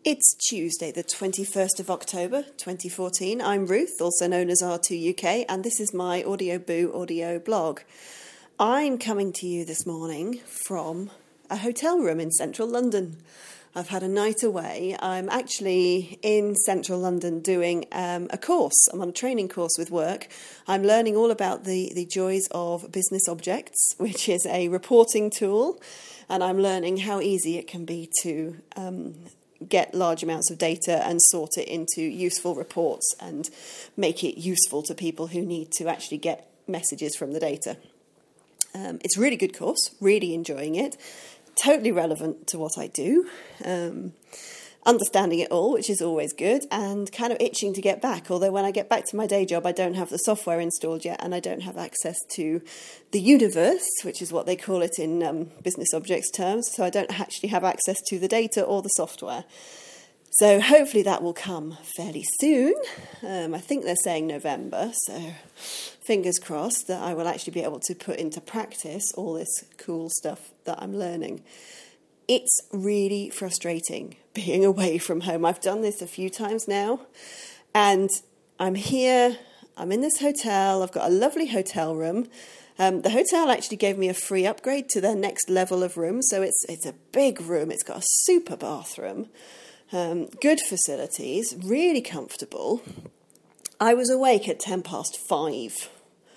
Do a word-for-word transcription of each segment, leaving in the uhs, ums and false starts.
It's Tuesday, the twenty-first of October, twenty fourteen. I'm Ruth, also known as R two U K, and this is my Audio Boo audio blog. I'm coming to you this morning from a hotel room in central London. I've had a night away. I'm actually in central London doing um, a course. I'm on a training course with work. I'm learning all about the, the joys of Business Objects, which is a reporting tool, and I'm learning how easy it can be to um, get large amounts of data and sort it into useful reports and make it useful to people who need to actually get messages from the data. Um, it's a really good course, really enjoying it, totally relevant to what I do, um, understanding it all, which is always good, and kind of itching to get back, although when I get back to my day job I don't have the software installed yet and I don't have access to the universe, which is what they call it in um, Business Objects terms, so I don't actually have access to the data or the software. So hopefully that will come fairly soon. Um, I think they're saying November, so fingers crossed that I will actually be able to put into practice all this cool stuff that I'm learning. It's really frustrating being away from home. I've done this a few times now, and I'm here, I'm in this hotel, I've got a lovely hotel room. Um, the hotel actually gave me a free upgrade to their next level of room, so it's it's a big room, it's got a super bathroom, um, good facilities, really comfortable. I was awake at ten past five.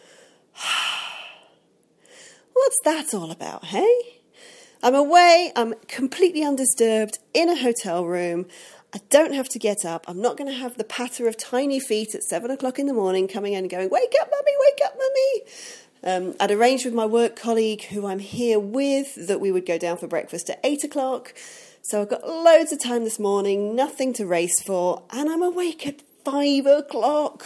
What's that all about, hey? I'm away, I'm completely undisturbed in a hotel room. I don't have to get up. I'm not going to have the patter of tiny feet at seven o'clock in the morning coming in and going, wake up, mummy, wake up, mummy. Um, I'd arranged with my work colleague who I'm here with that we would go down for breakfast at eight o'clock. So I've got loads of time this morning, nothing to race for, and I'm awake at five o'clock.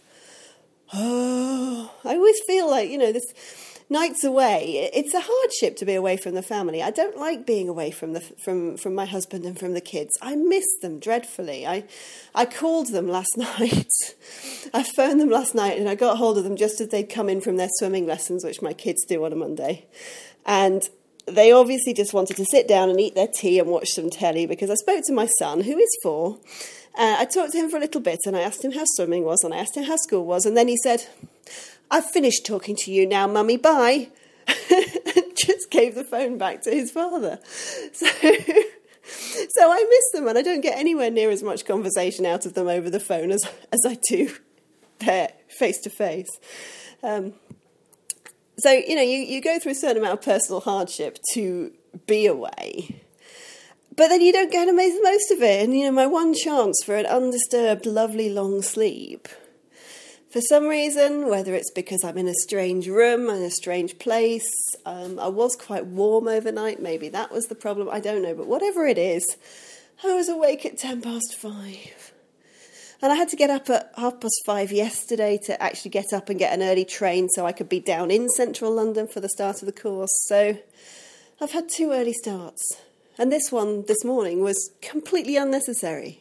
Oh, I always feel like, you know, this nights away, it's a hardship to be away from the family. I don't like being away from the from from my husband and from the kids. I miss them dreadfully. I I called them last night. I phoned them last night and I got hold of them just as they'd come in from their swimming lessons, which my kids do on a Monday. And they obviously just wanted to sit down and eat their tea and watch some telly, because I spoke to my son, who is four. Uh, I talked to him for a little bit and I asked him how swimming was and I asked him how school was, and then he said, I've finished talking to you now, mummy, bye. Just gave the phone back to his father. So, so I miss them, and I don't get anywhere near as much conversation out of them over the phone as, as I do there, face to face. Um, so, you know, you, you go through a certain amount of personal hardship to be away, but then you don't get to make the most of it. And, you know, my one chance for an undisturbed, lovely long sleep, for some reason, whether it's because I'm in a strange room, in a strange place, um, I was quite warm overnight, maybe that was the problem, I don't know, but whatever it is, I was awake at ten past five. And I had to get up at half past five yesterday to actually get up and get an early train so I could be down in central London for the start of the course. So I've had two early starts. And this one this morning was completely unnecessary.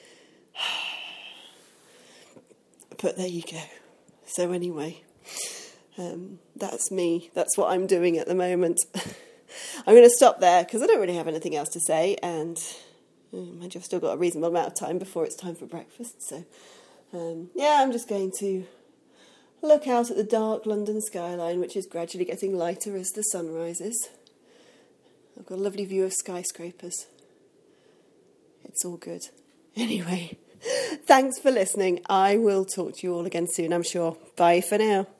But there you go. So anyway, um, that's me. That's what I'm doing at the moment. I'm going to stop there because I don't really have anything else to say, and um, I've still got a reasonable amount of time before it's time for breakfast. So um, yeah, I'm just going to look out at the dark London skyline, which is gradually getting lighter as the sun rises. I've got a lovely view of skyscrapers. It's all good. Anyway, thanks for listening. I will talk to you all again soon, I'm sure. Bye for now.